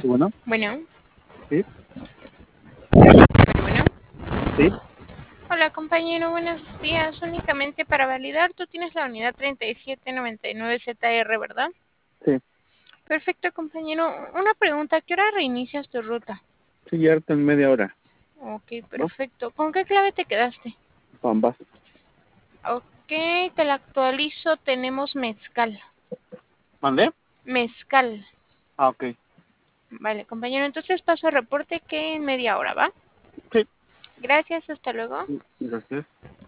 Bueno, Bueno, sí, bueno. sí, Hola compañero, buenos días. Únicamente para validar, tú tienes la unidad 3799ZR, ¿verdad? sí, Perfecto compañero. Una pregunta, ¿a qué hora reinicias tu ruta? sí, ya está en media hora, Ok, ¿no? perfecto. ¿Con qué clave te quedaste? Pambas. Ok, te la actualizo, tenemos mezcal. ¿Mandé? Mezcal. Ah, ok. Vale compañero, entonces paso a reporte que en media hora, ¿va? Sí, Gracias, hasta luego. gracias.